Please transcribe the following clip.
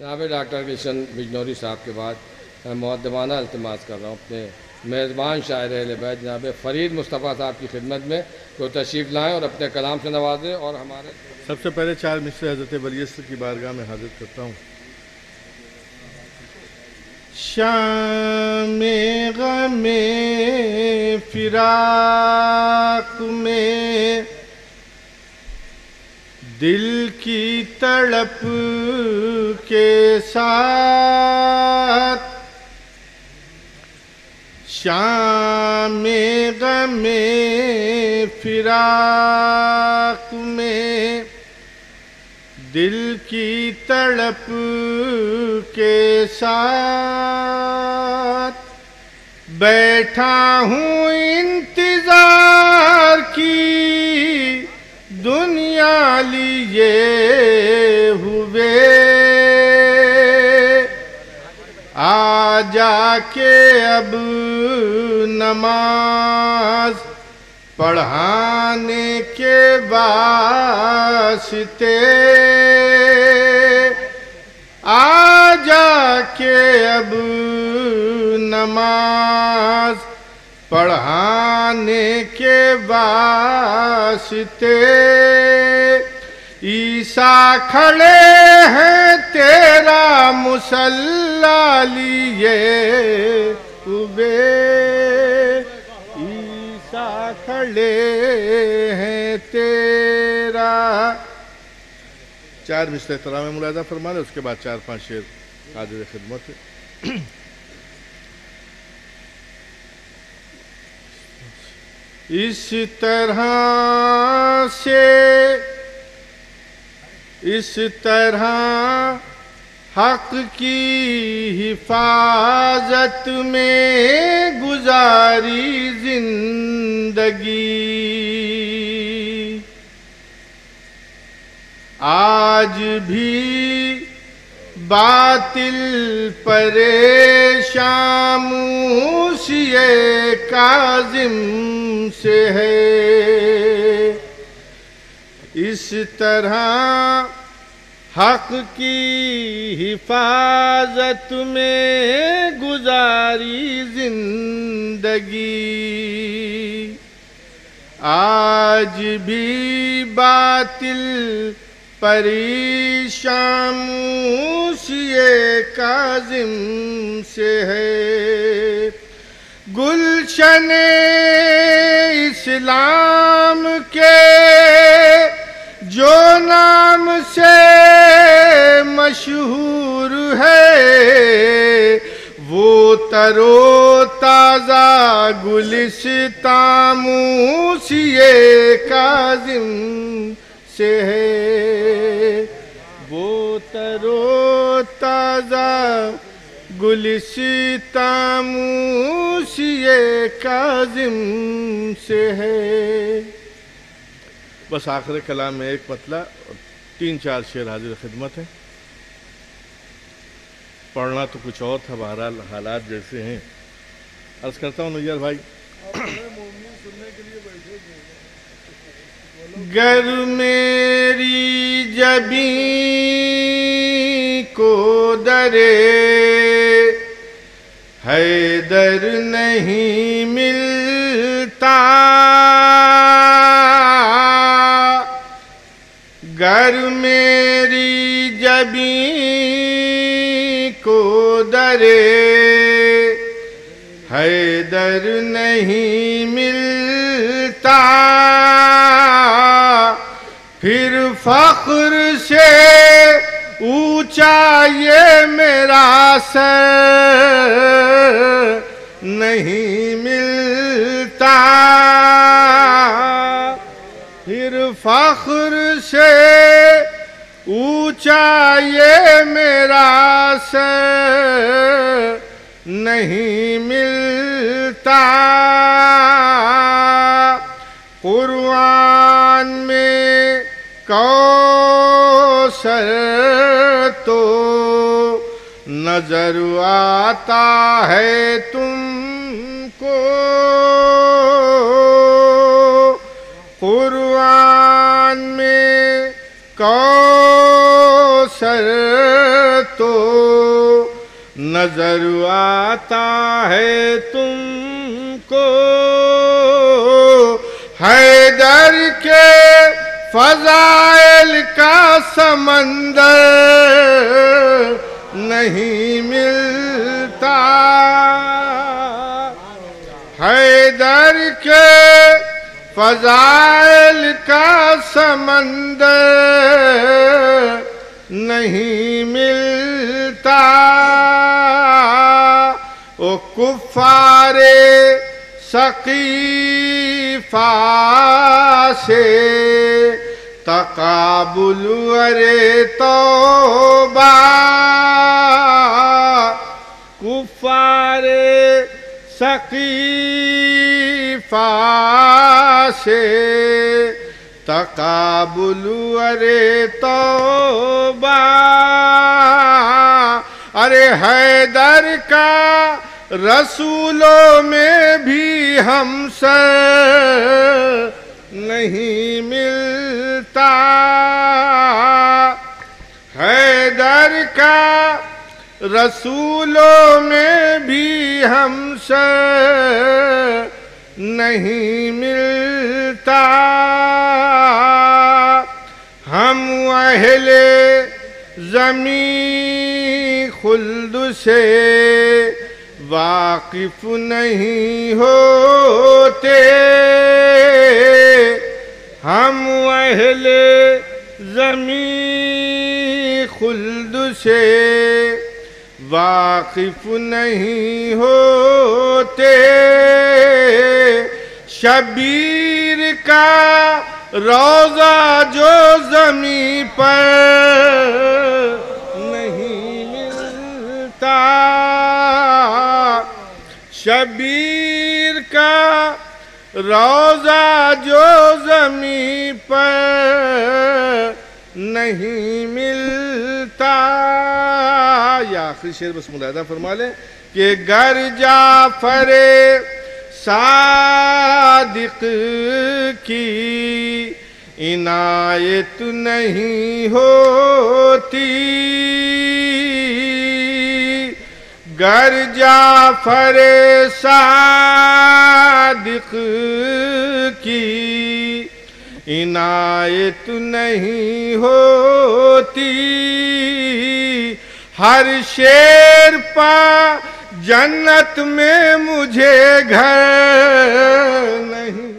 جناب ڈاکٹر کشن بجنوری صاحب کے بعد میں مؤدبانہ التماس کر رہا ہوں اپنے میزبان شاعر اہل بیت جناب فرید مصطفیٰ صاحب کی خدمت میں تو تشریف لائیں اور اپنے کلام سے نوازیں. اور ہمارے سب سے پہلے 4 مصرے حضرت ولی عصر کی بارگاہ میں حاضر کرتا ہوں. شام غم فراق میں دل کی تڑپ کے ساتھ شام غم فراق میں دل کی تڑپ کے ساتھ بیٹھا ہوں انتظار کی دنیا لیے ہوئے آ جا کے اب نماز پڑھانے کے واسطے آ جا کے اب نماز پڑھانے کے واسطے عیسیٰ کھڑے ہیں تیرا مصلی لیے ہوئے عیسیٰ کھڑے ہیں تیرا. 4 مصرے ترانہ میں ملاحظہ فرما لیں. اس کے بعد 4-5 شعر حاضر خدمت ہے. اس طرح حق کی حفاظت میں گزاری زندگی آج بھی باطل پریشان موسیِ کاظم سے ہے. اس طرح حق کی حفاظت میں گزاری زندگی آج بھی باطل پریشان موسیِ کاظم سے ہے. گلشن اسلام کے جو نام سے مشہور ہے وہ تر و تازہ گلستان موسیِ کاظم سے ہے. وہ تر و تازہ گلستان موسیِ کاظم سے ہے. بس آخر کلام میں ایک مطلع اور 3-4 شعر حاضر خدمت ہے. پڑھنا تو کچھ اور تھا، بہرحال حالات جیسے ہیں. عرض کرتا ہوں نیار بھائی. گر میری جبیں کو درے حیدر نہیں ملتا، گر میری جبیں کو درے حیدر نہیں ملتا، پھر فخر سے اونچا یہ میرا سر نہیں ملتا، پھر فخر سے اونچا یہ میرا سر نہیں ملتا. قرآن میں کوثر تو نظر آتا ہے تم کو، قرآن میں کوثر تو نظر آتا ہے تم کو حیدر کے فضائل کا سمندر نہیں ملتا حیدر کے فضائل کا سمندر نہیں ملتا او کفار ثقیفہ سے تقابل ارے توبہ کفار ثقیفہ سے تقابل ارے توبہ ارے حیدر کا رسولوں میں بھی ہم سے نہیں ملتا حیدر کا رسولوں میں بھی ہم سے نہیں ملتا ہم اہل زمین خلد سے واقف نہیں ہوتے ہم اہل زمین خلد سے واقف نہیں ہوتے شبیر کا روضہ جو زمین پر نہیں ملتا شبیر کا روضہ جو زمین پر نہیں ملتا یہ آخری شعر بس ملاحظہ فرما لیں کہ گر جعفر صادق کی عنایت نہیں ہوتی گر جعفر صادق کی عنایت نہیں ہوتی ہر شیر پا جنت میں مجھے گھر نہیں